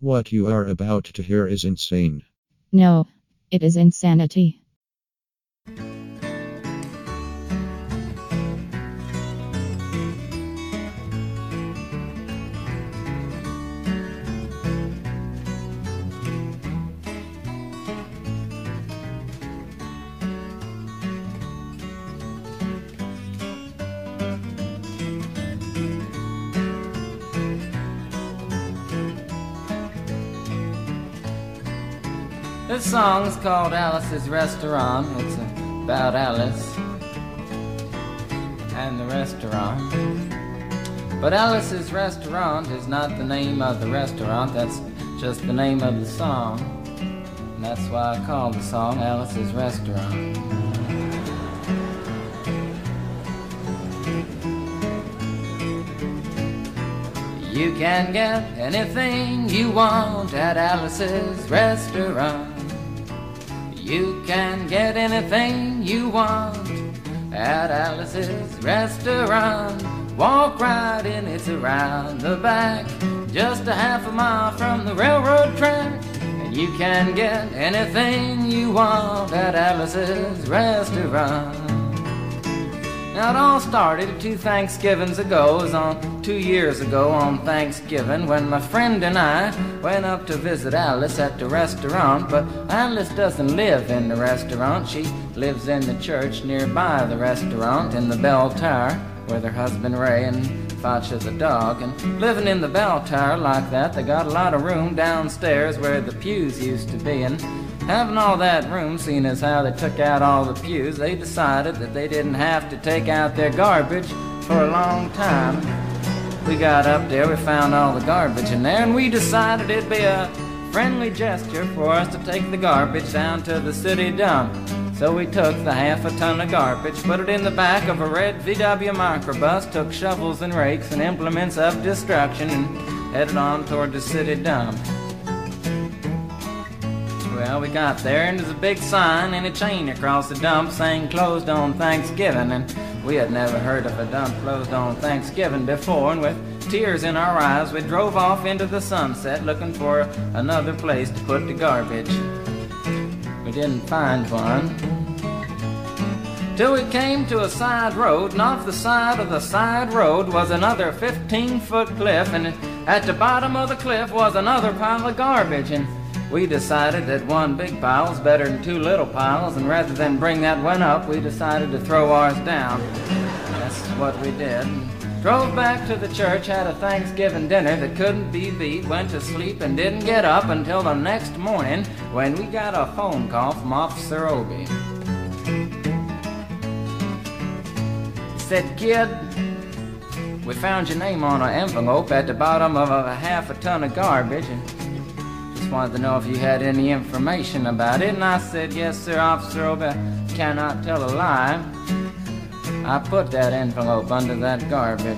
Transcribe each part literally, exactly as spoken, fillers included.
What you are about to hear is insane. No, it is insanity. This song is called Alice's Restaurant. It's about Alice and the restaurant. But Alice's Restaurant is not the name of the restaurant, that's just the name of the song. And that's why I call the song Alice's Restaurant. You can get anything you want at Alice's Restaurant. You can get anything you want at Alice's Restaurant. Walk right in, it's around the back, just a half a mile from the railroad track. And you can get anything you want at Alice's Restaurant. Now it all started two Thanksgivings ago. It was on two years ago on Thanksgiving when my friend and I went up to visit Alice at the restaurant. But Alice doesn't live in the restaurant. She lives in the church nearby the restaurant in the bell tower with her husband Ray and Facha the dog. And living in the bell tower like that, they got a lot of room downstairs where the pews used to be. And having all that room, seeing as how they took out all the pews, they decided that they didn't have to take out their garbage for a long time. We got up there, we found all the garbage in there, and we decided it'd be a friendly gesture for us to take the garbage down to the city dump. So we took the half a ton of garbage, put it in the back of a red V W microbus, took shovels and rakes and implements of destruction, and headed on toward the city dump. Well, we got there, and there's a big sign and a chain across the dump saying closed on Thanksgiving, and we had never heard of a dump closed on Thanksgiving before, and with tears in our eyes, we drove off into the sunset looking for another place to put the garbage. We didn't find one till we came to a side road, and off the side of the side road was another fifteen-foot cliff, and at the bottom of the cliff was another pile of garbage. And we decided that one big pile was better than two little piles, and rather than bring that one up, we decided to throw ours down. That's what we did. Drove back to the church, had a Thanksgiving dinner that couldn't be beat, went to sleep and didn't get up until the next morning when we got a phone call from Officer Obie. He said, "Kid, we found your name on an envelope at the bottom of a half a ton of garbage, and just wanted to know if you had any information about it." And I said, "Yes, sir, Officer Obie, cannot tell a lie. I put that envelope under that garbage."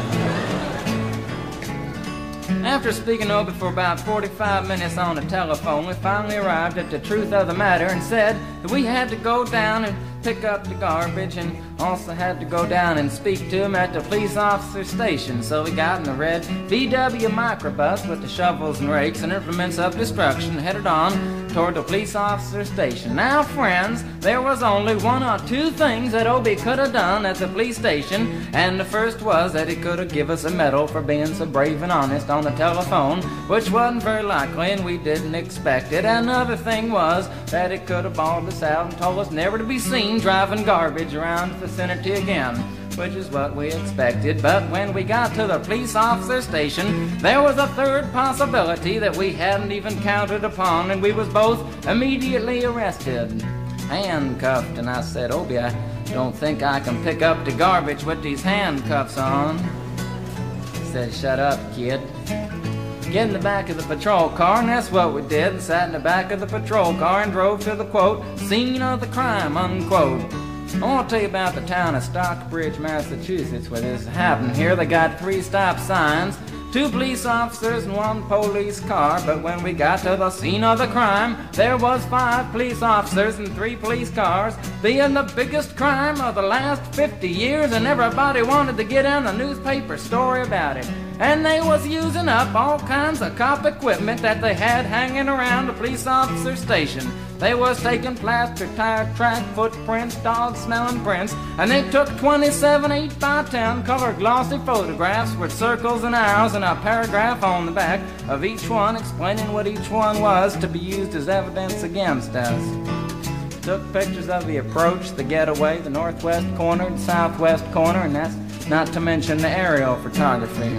After speaking to Obie for about forty-five minutes on the telephone, we finally arrived at the truth of the matter and said that we had to go down and pick up the garbage, and also had to go down and speak to him at the police officer station. So we got in the red V W microbus with the shovels and rakes and implements of destruction, headed on toward the police officer station. Now, friends, there was only one or two things that Obie could have done at the police station, and the first was that he could have given us a medal for being so brave and honest on the telephone, which wasn't very likely, and we didn't expect it. Another thing was that he could have bawled us out and told us never to be seen driving garbage around the vicinity again, which is what we expected. But when we got to the police officer station, there was a third possibility that we hadn't even counted upon, and we was both immediately arrested, handcuffed. And I said, "Obie, I don't think I can pick up the garbage with these handcuffs on." He said, "Shut up, kid. Get in the back of the patrol car," and that's what we did, and sat in the back of the patrol car and drove to the, quote, scene of the crime, unquote. I want to tell you about the town of Stockbridge, Massachusetts, where this happened. Here they got three stop signs, two police officers and one police car, but when we got to the scene of the crime, there was five police officers and three police cars, being the biggest crime of the last fifty years, and everybody wanted to get in the newspaper story about it. and they was using up all kinds of cop equipment that they had hanging around the police officer station. They was taking plaster, tire track, footprints, dog-smelling prints, and they took twenty-seven eight by ten color glossy photographs with circles and arrows and a paragraph on the back of each one explaining what each one was to be used as evidence against us. Took pictures of the approach, the getaway, the northwest corner, the southwest corner, and that's not to mention the aerial photography.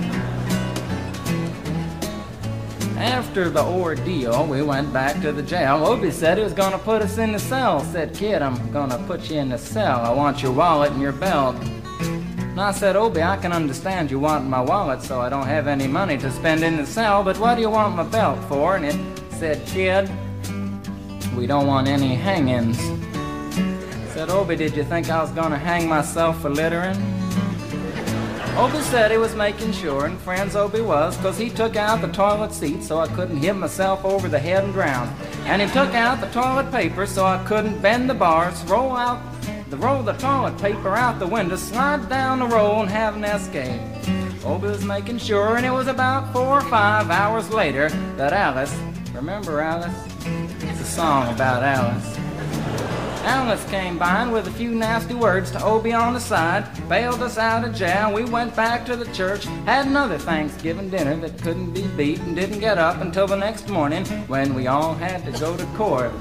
After the ordeal, we went back to the jail. Obie said he was going to put us in the cell. Said, "Kid, I'm going to put you in the cell. I want your wallet and your belt." And I said, "Obie, I can understand you want my wallet so I don't have any money to spend in the cell, but what do you want my belt for?" And it said, "Kid, we don't want any hangings." I said, "Obie, did you think I was going to hang myself for littering?" Obie said he was making sure, and friends Obie was, because he took out the toilet seat so I couldn't hit myself over the head and drown. And he took out the toilet paper so I couldn't bend the bars, roll out the roll the toilet paper out the window, slide down the roll, and have an escape. Obie was making sure, and it was about four or five hours later that Alice, remember Alice? It's a song about Alice. Alice came by and with a few nasty words to Obie on the side, bailed us out of jail. We went back to the church, had another Thanksgiving dinner that couldn't be beat, and didn't get up until the next morning when we all had to go to court.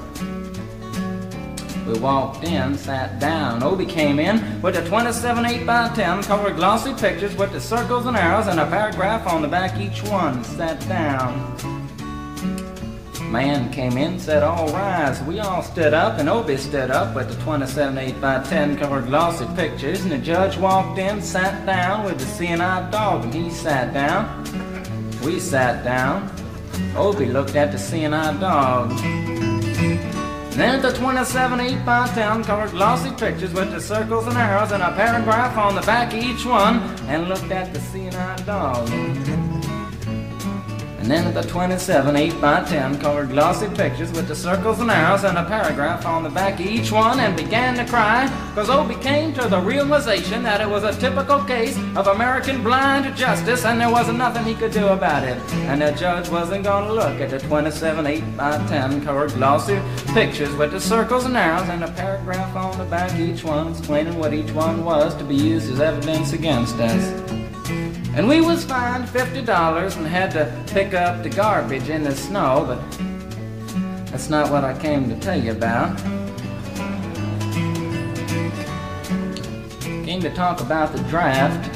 We walked in, sat down. Obie came in with the twenty-seven eight by ten colored glossy pictures with the circles and arrows and a paragraph on the back each one. Sat down. Man came in, said, "All rise." We all stood up, and Obie stood up with the twenty-seven eight by ten colored glossy pictures, and the judge walked in, sat down with the seeing eye dog, and he sat down. We sat down. Obie looked at the seeing eye dog. And then at the twenty-seven eight by ten colored glossy pictures with the circles and arrows and a paragraph on the back of each one, and looked at the seeing eye dog. And then at the twenty-seven eight by ten colored glossy pictures with the circles and arrows and a paragraph on the back of each one, and began to cry, because Obie came to the realization that it was a typical case of American blind justice and there wasn't nothing he could do about it. And the judge wasn't going to look at the twenty-seven eight by ten colored glossy pictures with the circles and arrows and a paragraph on the back of each one explaining what each one was to be used as evidence against us. And we was fined fifty dollars and had to pick up the garbage in the snow, but that's not what I came to tell you about. Came to talk about the draft.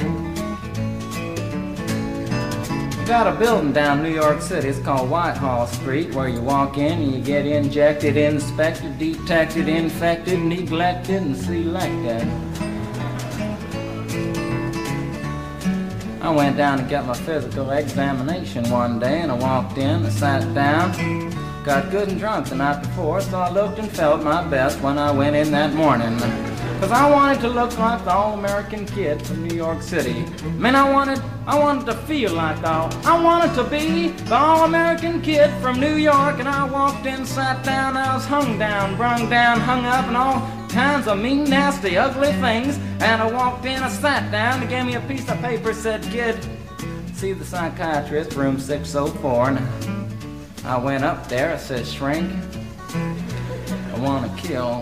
You got a building down New York City, it's called Whitehall Street, where you walk in and you get injected, inspected, detected, infected, neglected, and selected. I went down to get my physical examination one day, and I walked in, I sat down, got good and drunk the night before, so I looked and felt my best when I went in that morning. Because I wanted to look like the all-American kid from New York City. I mean, I wanted, I wanted to feel like the all, I wanted to be the all-American kid from New York, and I walked in, sat down, I was hung down, brung down, hung up, and all kinds of mean, nasty, ugly things. And I walked in, I sat down, they gave me a piece of paper, said, "Kid, see the psychiatrist, room six oh four. And I went up there, I said, "Shrink, I want to kill."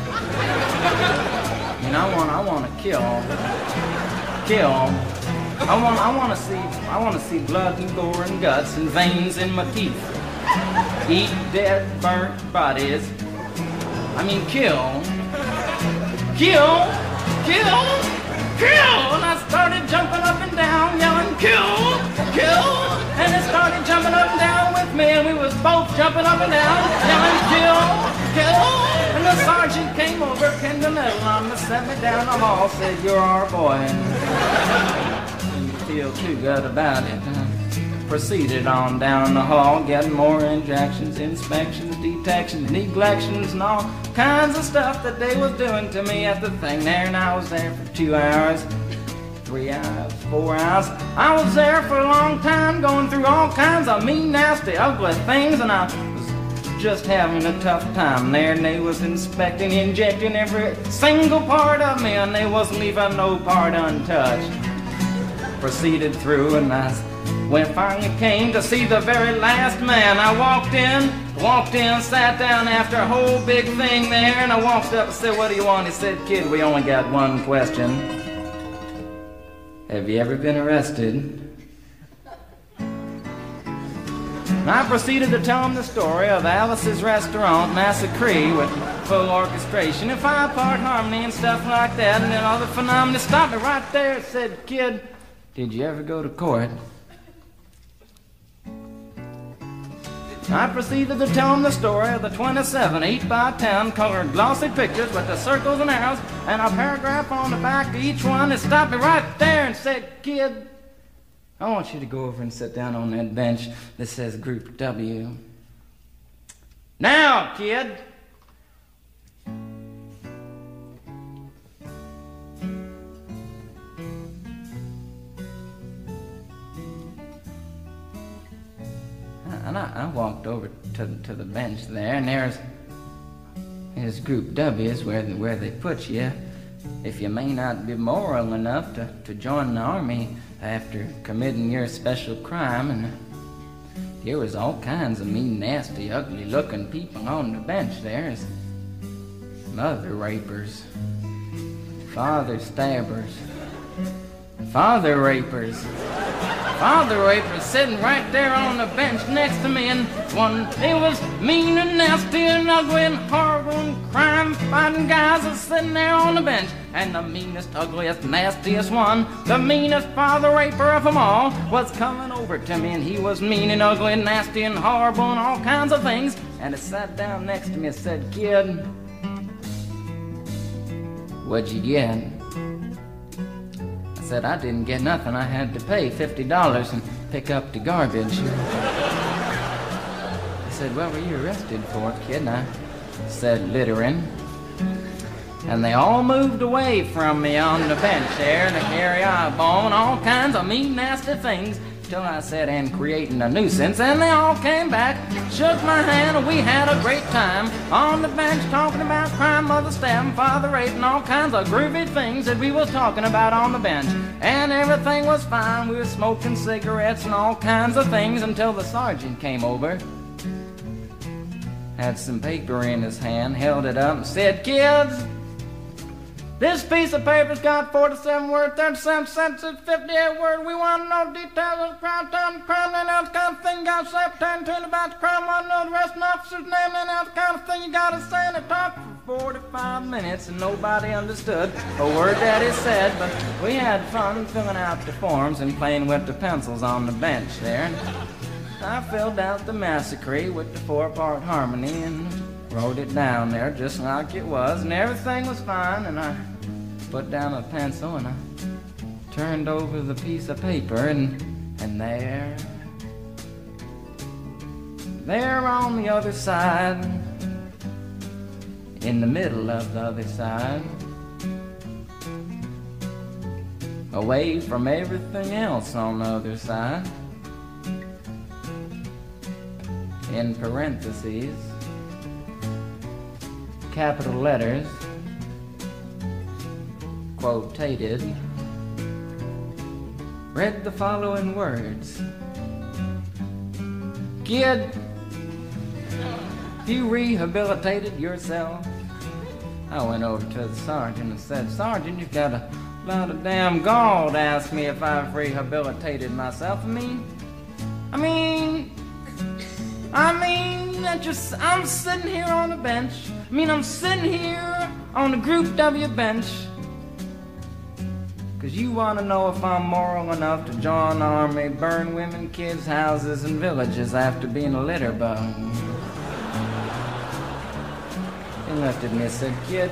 I mean, I want, I want to kill, kill. I want, I want to see, I want to see blood and gore and guts and veins in my teeth. Eat dead, burnt bodies. I mean, kill. Kill, kill, kill! And I started jumping up and down, yelling, "Kill, kill!" And it started jumping up and down with me, and we was both jumping up and down, yelling, "Kill, kill!" And the sergeant came over, pinned the medal on me, set me down the hall, said, "You're our boy." And didn't feel too good about it. Proceeded on down the hall, getting more injections, inspections, detections, neglections, and all kinds of stuff that they was doing to me at the thing there. And I was there for two hours, three hours, four hours. I was there for a long time, going through all kinds of mean, nasty, ugly things, and I was just having a tough time there. And they was inspecting, injecting every single part of me, and they wasn't leaving no part untouched. proceeded through, and I, when I finally came to see the very last man, I walked in, walked in, sat down after a whole big thing there, and I walked up and said, "What do you want?" He said, "Kid, we only got one question. Have you ever been arrested?" And I proceeded to tell him the story of Alice's Restaurant Massacre with full orchestration and five-part harmony and stuff like that, and then all the phenomena stopped me right there and said, "Kid, did you ever go to court?" I proceeded to tell him the story of the twenty-seven eight by ten colored glossy pictures with the circles and arrows and a paragraph on the back of each one. It stopped me right there and said, "Kid, I want you to go over and sit down on that bench that says Group W. Now, kid." And I, I walked over to, to the bench there, and there's, there's Group W is where, where they put you if you may not be moral enough to, to join the army after committing your special crime. And there was all kinds of mean, nasty, ugly-looking people on the bench there. There's mother rapers, father stabbers, father rapers, father rapers sitting right there on the bench next to me, and one, they was mean and nasty and ugly and horrible and crime-fighting guys was sitting there on the bench. And the meanest, ugliest, nastiest one, the meanest father raper of them all, was coming over to me, and he was mean and ugly and nasty and horrible and all kinds of things. And he sat down next to me and said, "Kid, what'd you get?" I said, "I didn't get nothing. I had to pay fifty dollars and pick up the garbage." He said, "What were you arrested for, kid?" And I said, "Littering." And they all moved away from me on the bench there to carry eyeball and all kinds of mean, nasty things, till I said, "And creating a nuisance," and they all came back, shook my hand, and we had a great time on the bench talking about crime, mother stabbing, father raping, all kinds of groovy things that we was talking about on the bench. And everything was fine. We were smoking cigarettes and all kinds of things until the sergeant came over, had some paper in his hand, held it up and said, "Kids, this piece of paper's got forty-seven words, thirty-seven sentences, fifty-eight words. We want to know details of the crime, time, the crime, and that kind of thing. You got to say pertaining to it about the crime. Want to know the rest of the officer's name and that kind of thing. You got to say." And it talked for forty-five minutes, and nobody understood a word that he said. But we had fun filling out the forms and playing with the pencils on the bench there. And I filled out the massacre with the four-part harmony and wrote it down there just like it was, and everything was fine. And I put down a pencil and I turned over the piece of paper, and and there, there on the other side, in the middle of the other side, away from everything else on the other side, in parentheses, capital letters, quotated, read the following words: "Kid, you rehabilitated yourself." I went over to the sergeant and said, "Sergeant, you've got a lot of damn gall to ask me if I've rehabilitated myself. I mean, I mean, I mean, I just, I'm sitting here on the bench. I mean, I'm sitting here on the Group W bench, because you want to know if I'm moral enough to join the army, burn women, kids, houses, and villages after being a litter bug." He looked at me and said, "Kid,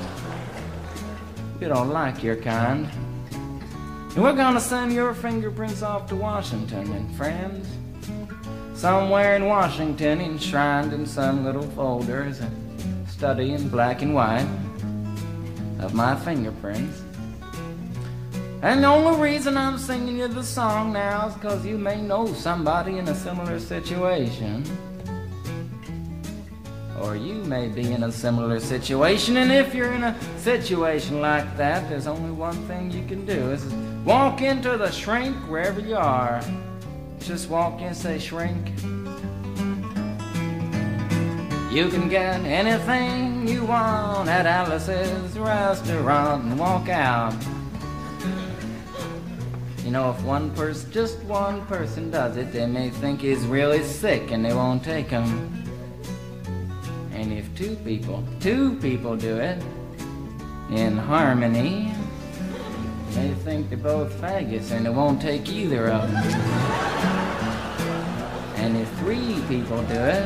we don't like your kind, and we're going to send your fingerprints off to Washington, and friends, somewhere in Washington, enshrined in some little folder, is a study in black and white of my fingerprints. And the only reason I'm singing you the song now is because you may know somebody in a similar situation. Or you may be in a similar situation, and if you're in a situation like that, there's only one thing you can do, is walk into the shrink wherever you are. Just walk in and say, shrink. You can get anything you want at Alice's restaurant and walk out. You know, if one person, just one person does it, they may think he's really sick and they won't take him. And if two people, two people do it in harmony, they think they're both faggots and they won't take either of them. And if three people do it,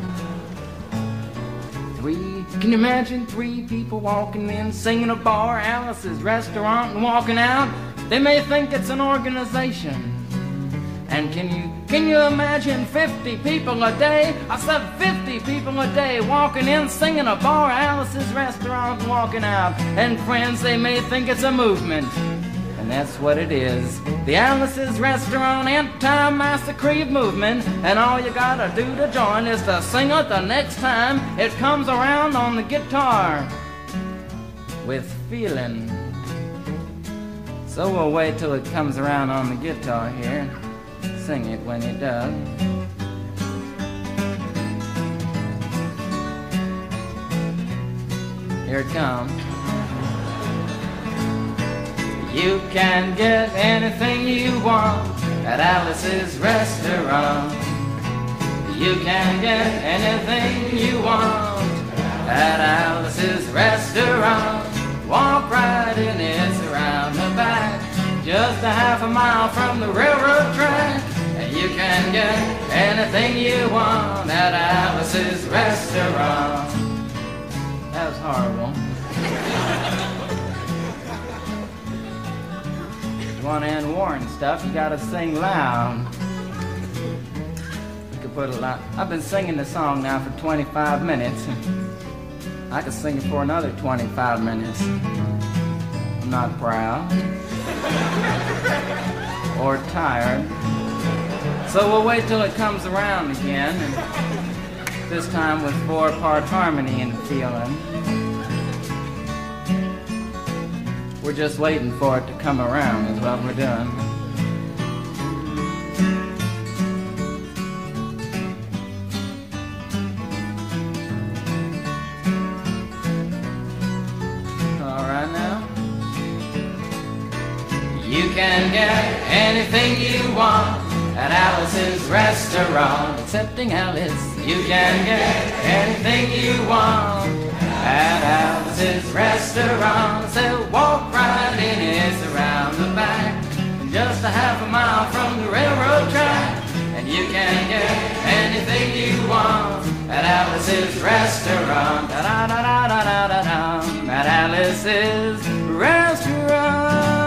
three, can you imagine three people walking in, singing a bar, Alice's restaurant, and walking out? They may think it's an organization. And can you can you imagine fifty people a day? I said fifty people a day walking in, singing a bar, Alice's restaurant, and walking out. And friends, they may think it's a movement. And that's what it is. The Alice's Restaurant Anti-Massacre movement. And all you gotta do to join is to sing it the next time it comes around on the guitar. With feeling. So we'll wait till it comes around on the guitar here. Sing it when it does. Here it comes. You can get anything you want at Alice's restaurant. You can get anything you want at Alice's restaurant. Walk right in, it's around the back, just a half a mile from the railroad track. And you can get anything you want at Alice's restaurant. That was horrible. If you want to end Warren stuff, you gotta sing loud. You could put a lot. I've been singing the song now for twenty-five minutes. I could sing it for another twenty-five minutes. I'm not proud or tired. So we'll wait till it comes around again, and this time with four-part harmony and feeling. We're just waiting for it to come around is what we're doing. You can get anything you want at Alice's restaurant. Accepting Alice, you can get anything you want at Alice's restaurant. So walk right in, it's around the back, just a half a mile from the railroad track. And you can get anything you want at Alice's restaurant. Da da da da da da da. At Alice's restaurant.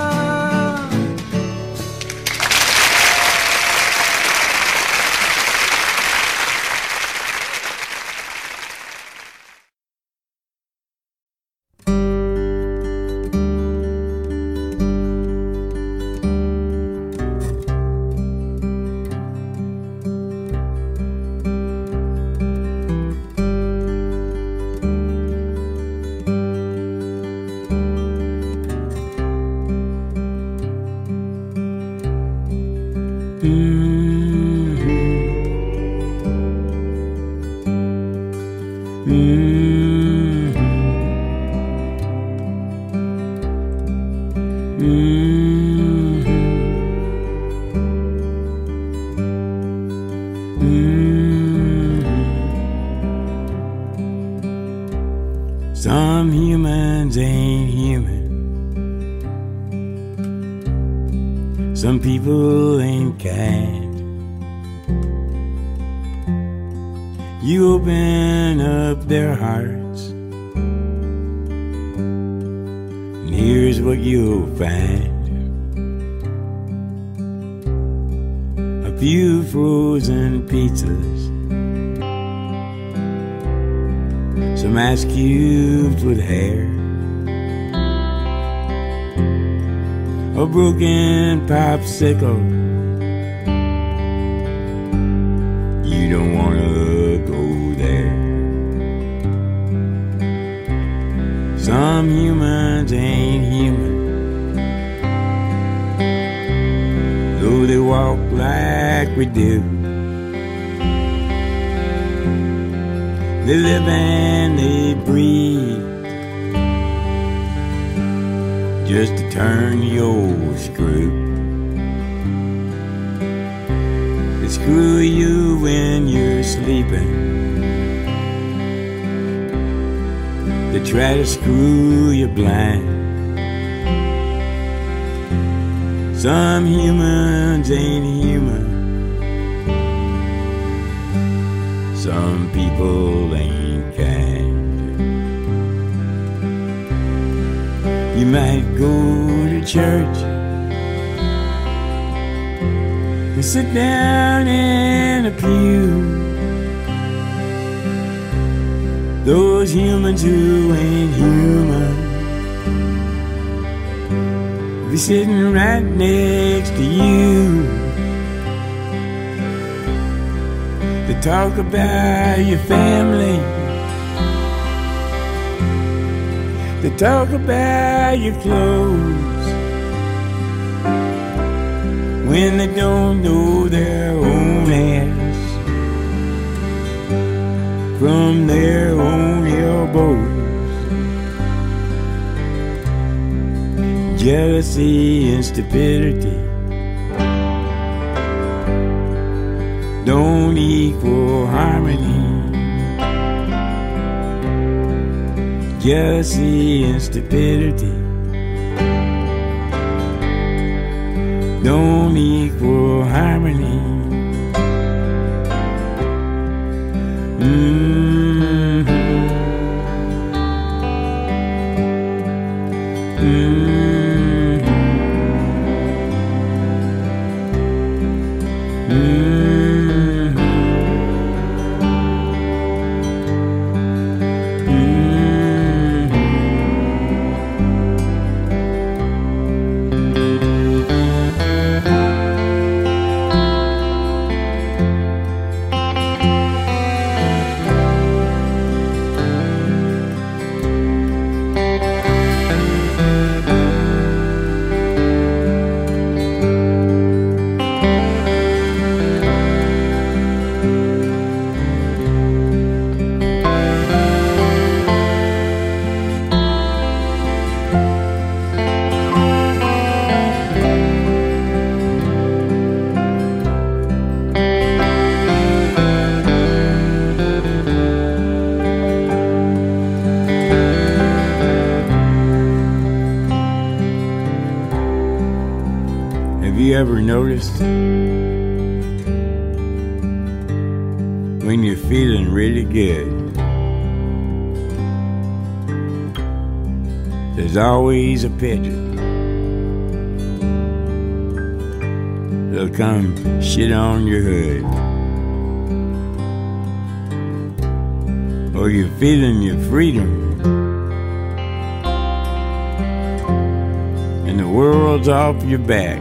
Some humans ain't human. Some people ain't kind. You open up their hearts, and here's what you'll find. A few frozen pizzas, some ice cubes with hair, a broken popsicle. You don't wanna go there. Some humans ain't human, though they walk like we do. They live and they breathe just to turn the old screw. They screw you when you're sleeping. They try to screw you blind. Some humans ain't human. Some people ain't kind. You might go to church and sit down in a pew. Those humans who ain't human be sitting right next to you. They talk about your family. They talk about your clothes when they don't know their own ass from their own elbows. Jealousy and stupidity don't equal harmony. Jealousy and stupidity don't equal harmony. Mm-hmm. Mm-hmm. Have you ever noticed when you're feeling really good, there's always a pigeon that'll come shit on your hood? Or you're feeling your freedom and the world's off your back.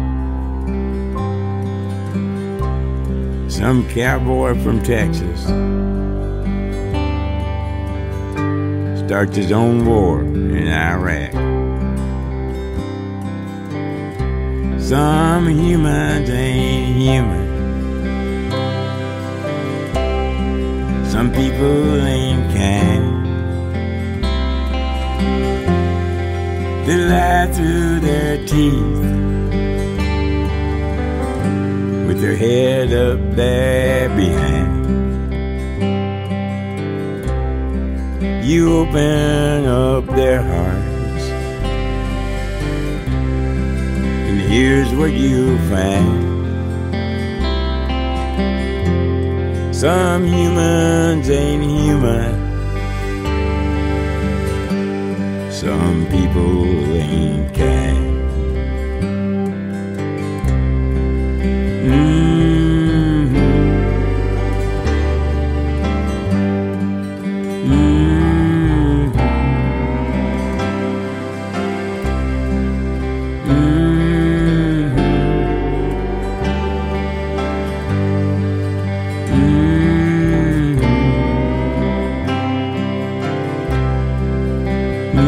Some cowboy from Texas starts his own war in Iraq. Some humans ain't human. Some people ain't kind. They lie through their teeth with their head up there behind. You open up their hearts, and here's what you'll find. Some humans ain't human. Some people ain't kind. Mm-hmm.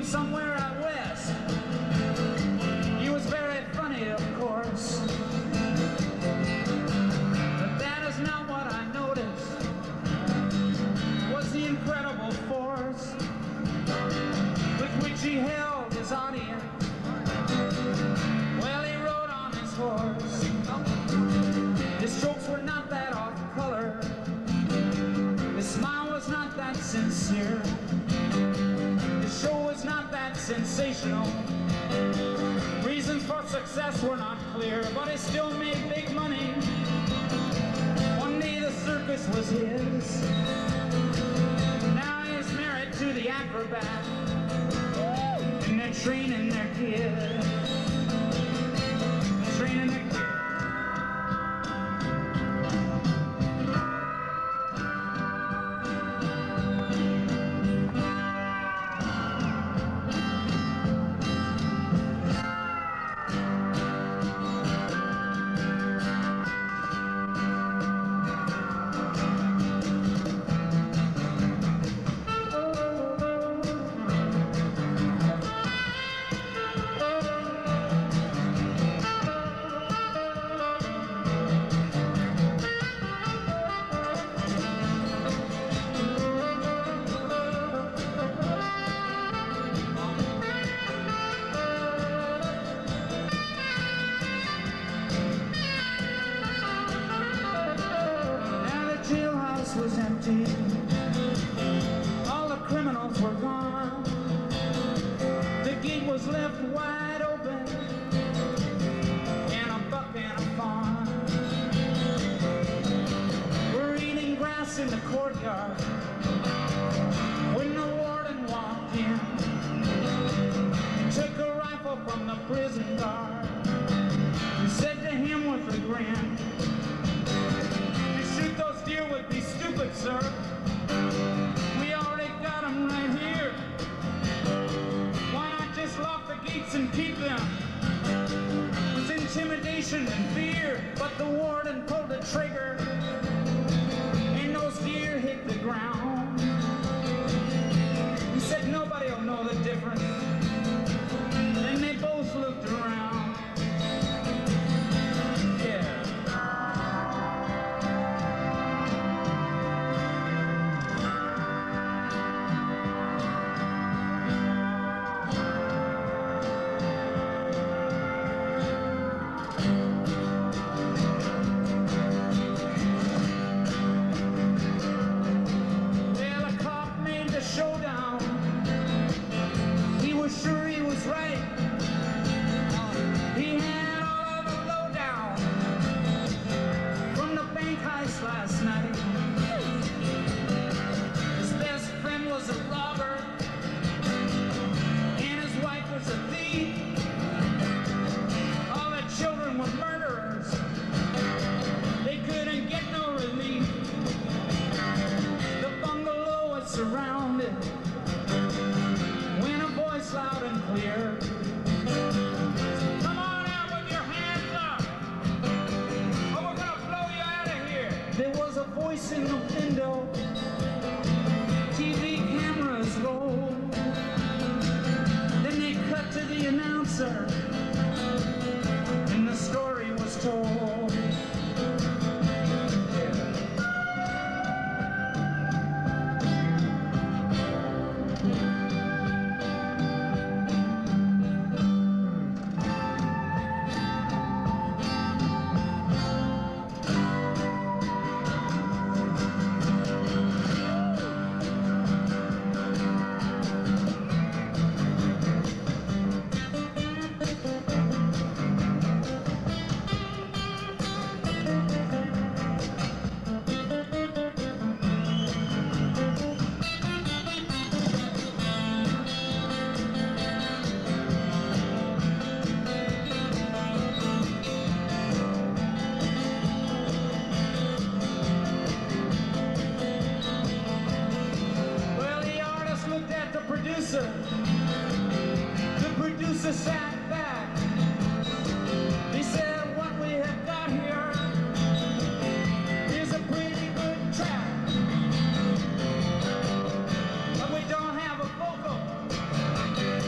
somewhere out west. He was very funny, of course, but that is not what I noticed. Was the incredible force with which he held his audience. Well, he rode on his horse. His jokes were not that off color. His smile was not that sincere. His show was not that sensational. Reasons for success were not clear, but he still made big money. One day the circus was his. Now he's married to the acrobat, and they're training their kid. Training their kid. Was empty. All the criminals were gone. The gate was left wide open, and a buck and a fawn were eating grass in the courtyard when the warden walked in. He took a rifle from the prison guard and said to him with a grin, "Shoot those deer would be stupid, sir. We already got them right here. Why not just lock the gates and keep them?" It was intimidation and fear, but the warden pulled the trigger, and those deer hit the ground. He said nobody will know the difference. Then they both looked around. Yeah. Showdown. He was sure he was right. He had all of the lowdown from the bank heist last night. His best friend was a robber, and his wife was a thief. All the children were murderers. They couldn't get no relief. The bungalow was surrounded when a voice loud and clear, "Come on out with your hands up, or we're gonna blow you out of here." There was a voice in the window. T V cameras rolled. Then they cut to the announcer, and the story was told. The producer sat back. He said, "What we have got here is a pretty good track, but we don't have a vocal.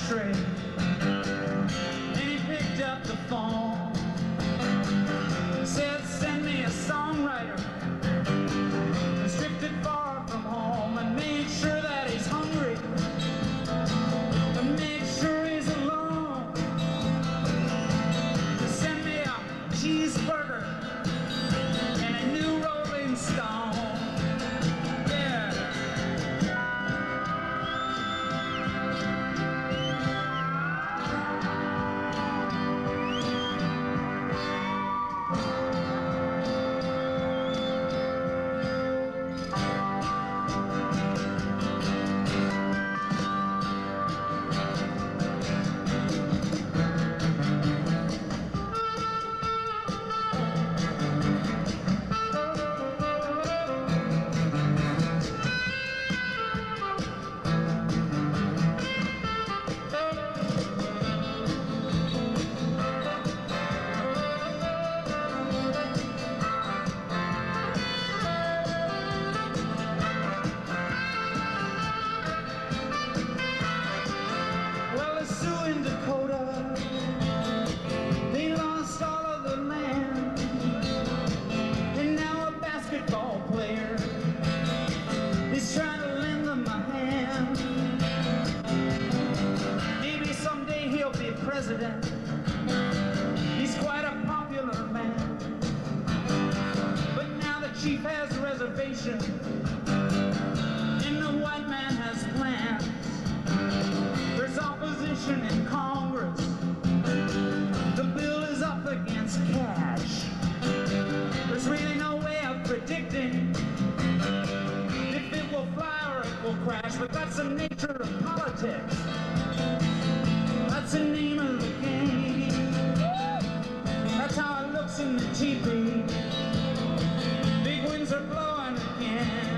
ashtray, and he picked up the phone. Said, send me a songwriter who's drifted far from home and made sure that he's hungry, and made sure he's alone. Send me a cheeseburger and a new Rolling Stone. In Dakota, they lost all of the land, and now a basketball player is trying to lend them a hand. Maybe someday he'll be president. He's quite a popular man, but now the chief has a reservation, and the white man has plans. There's opposition in Congress. The bill is up against cash. There's really no way of predicting if it will fly or it will crash, but that's the nature of politics. That's the name of the game. That's how it looks in the T V. Big winds are blowing again.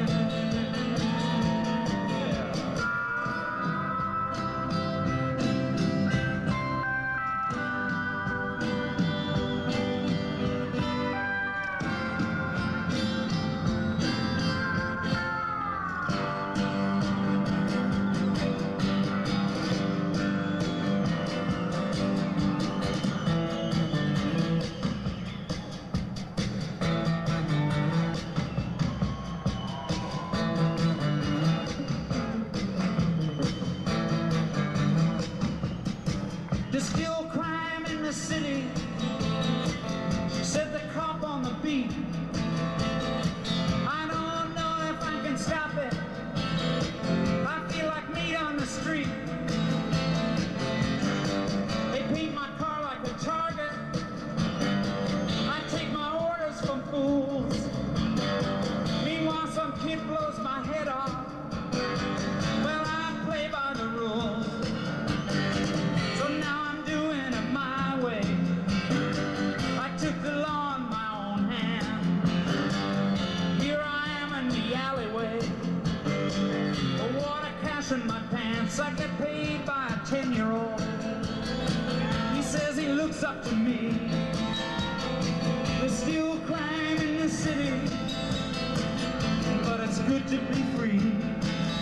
There's still crime in the city, said the cop on the beat. I don't know if I can stop it. I feel like meat on the street. They paint my car like a target. I take my orders from fools. Meanwhile, some kid blows my head off. Well, I play by the rules. So now I'm doing it my way. I took the law in my own hand. Here I am in the alleyway. A water cash in my pants. I get paid by a ten-year-old. He says he looks up to me. There's still crime in the city, but it's good to be free.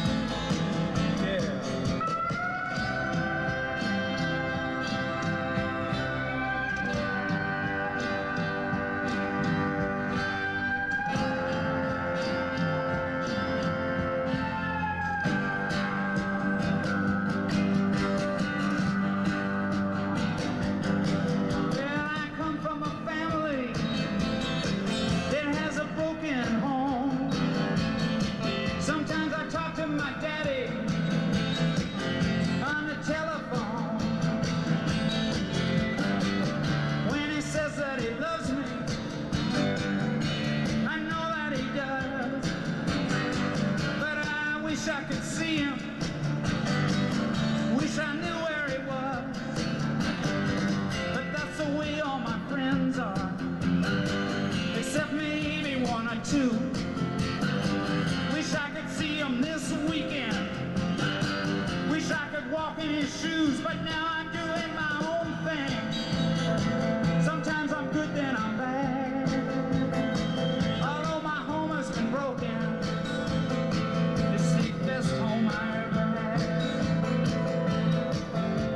My daddy on the telephone, when he says that he loves me, I know that he does, but I wish I could see him, wish I knew where he was, but that's the way all my friends are, except maybe one or two. Wish I could see him this weekend. Wish I could walk in his shoes, but now I'm doing my own thing. Sometimes I'm good, then I'm bad. Although my home has been broken, it's the best home I ever had.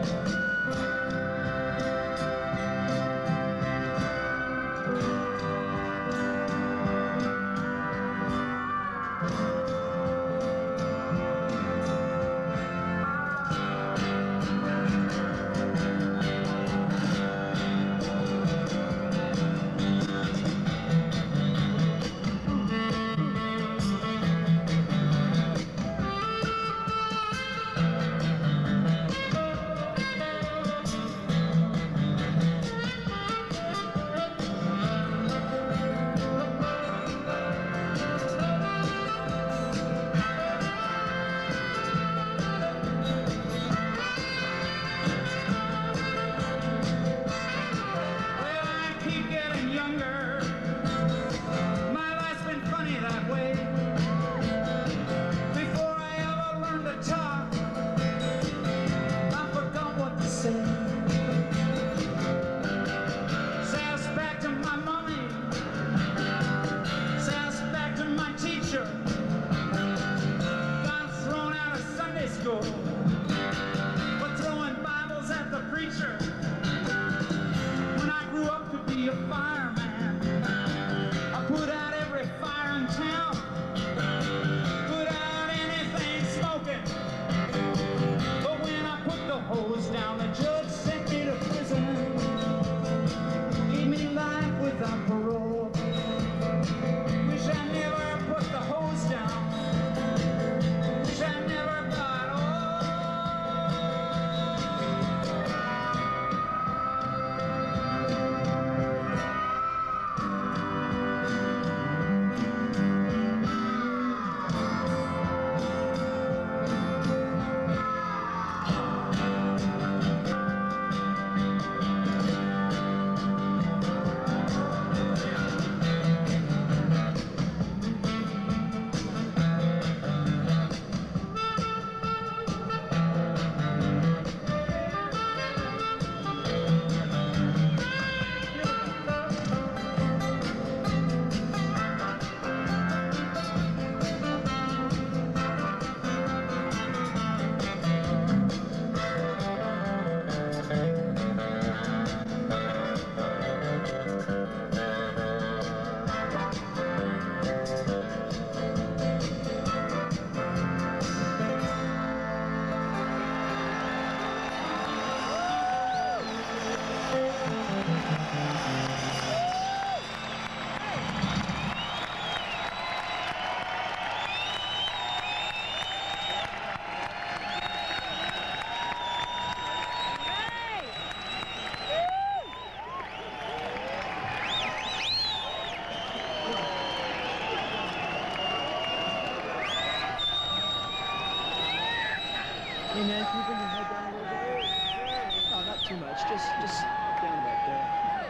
just, just down back there.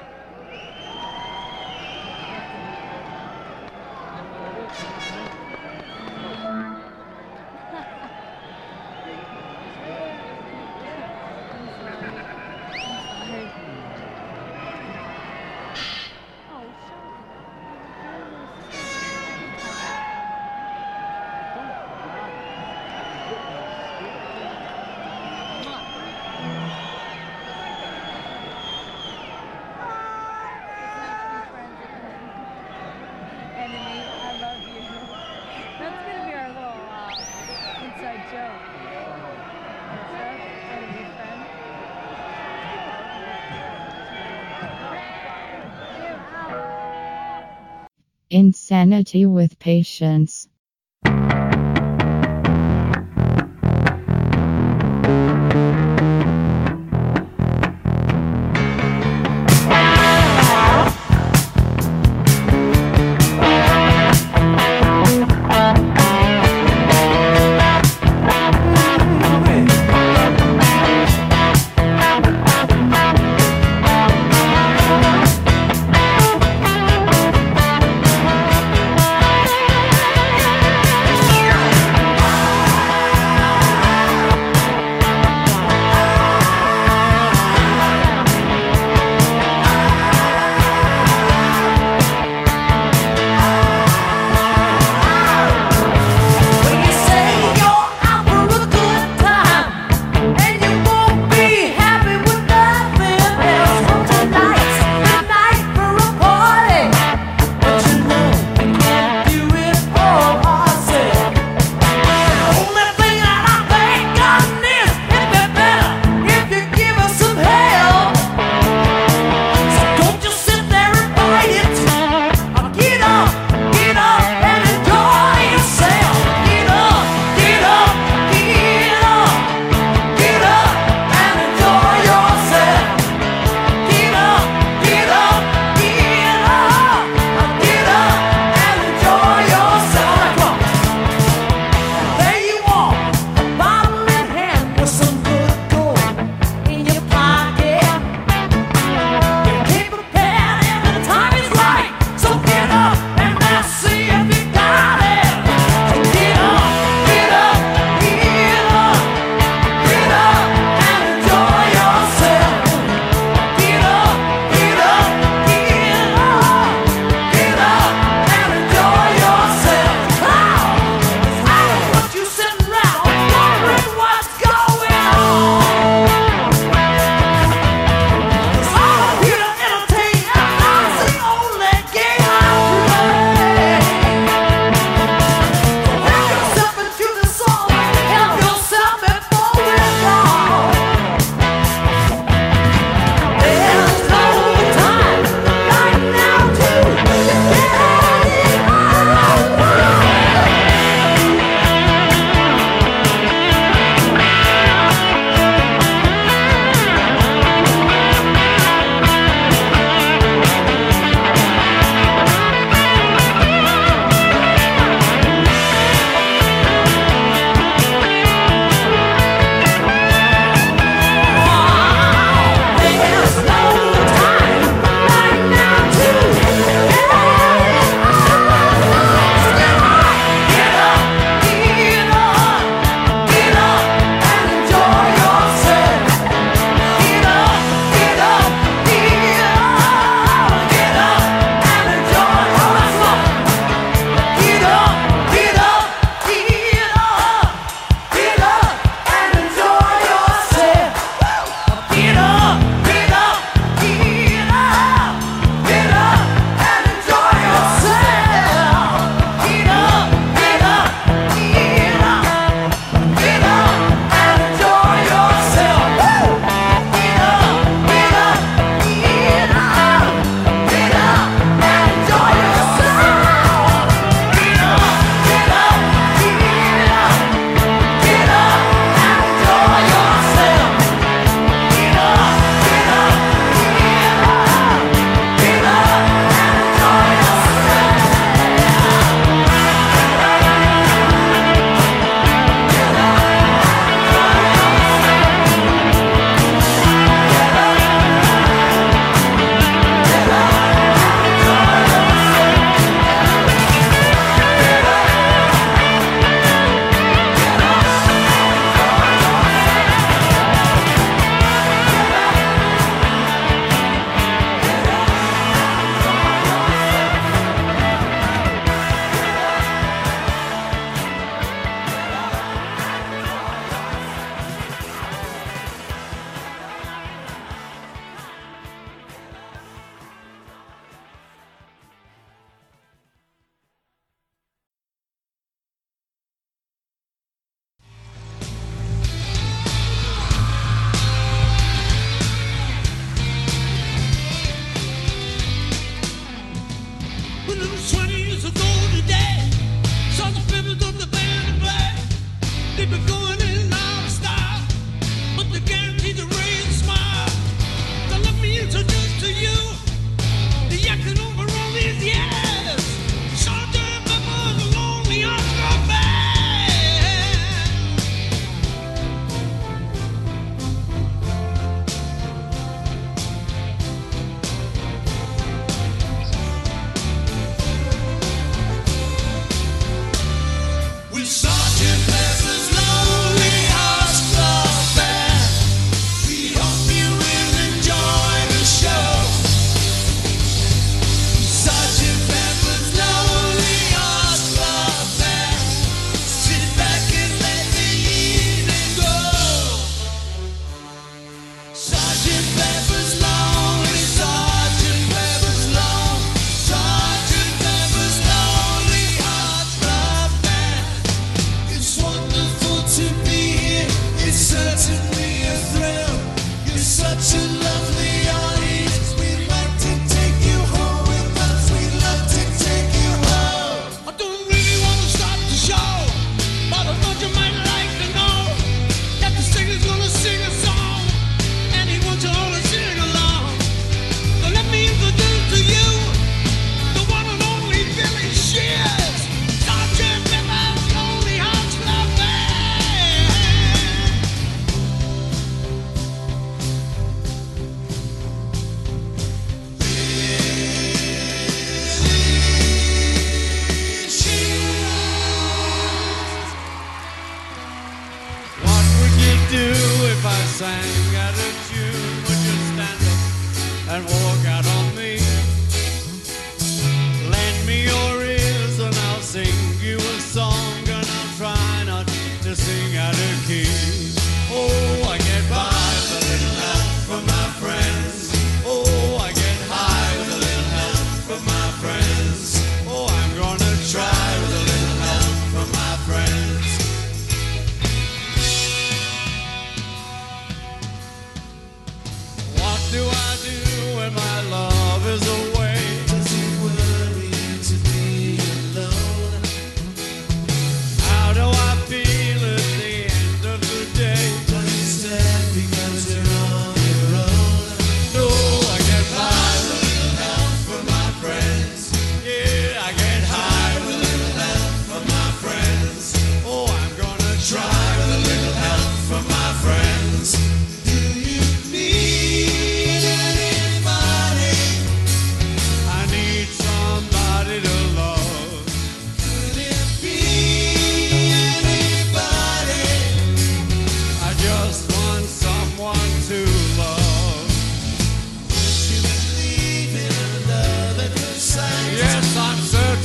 Enemy, I love you. That's gonna be our little uh, inside joke. What's up, enemy friend? Insanity with patience. Thank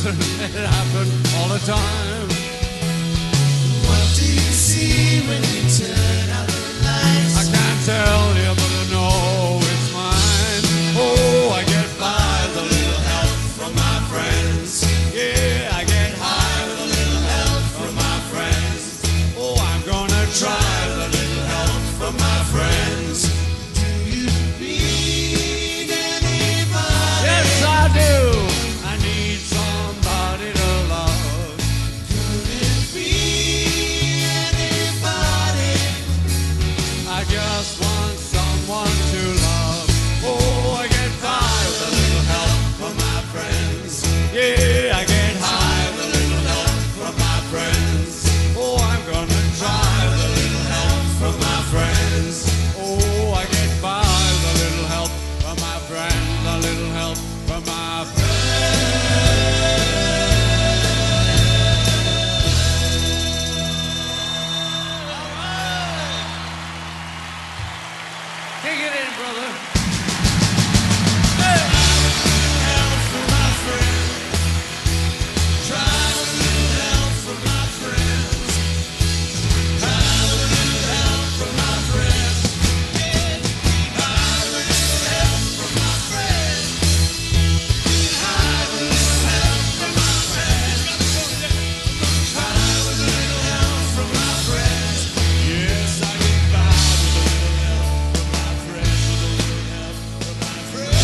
listen, it happened all the time. What do you see when you turn out the lights? I can't tell you, but I know it's mine. Oh, I get by with a little help from my friends. Yeah, I get high with a little help from my friends. Oh, I'm gonna try with a little help from my friends. Do you need anybody? Yes, I do. I need somebody to love. Could it be anybody? I just want someone to love. Oh, I get by with a little help from my friends. Yeah, I get high with a little help from my friends. Oh, I'm gonna try with a little help from my friends. Oh, I get by with a little help from my friends. A little help from my friends. Kick it in, brother. Help from my friends. Try with a little help from my friends. Try with a little help from my friends. Yeah. Try with a little help from my friends. Try with a little help from my friends. Try with a little help from my friends. Yes, I get by with a little help from my friends. With a little help from my friends.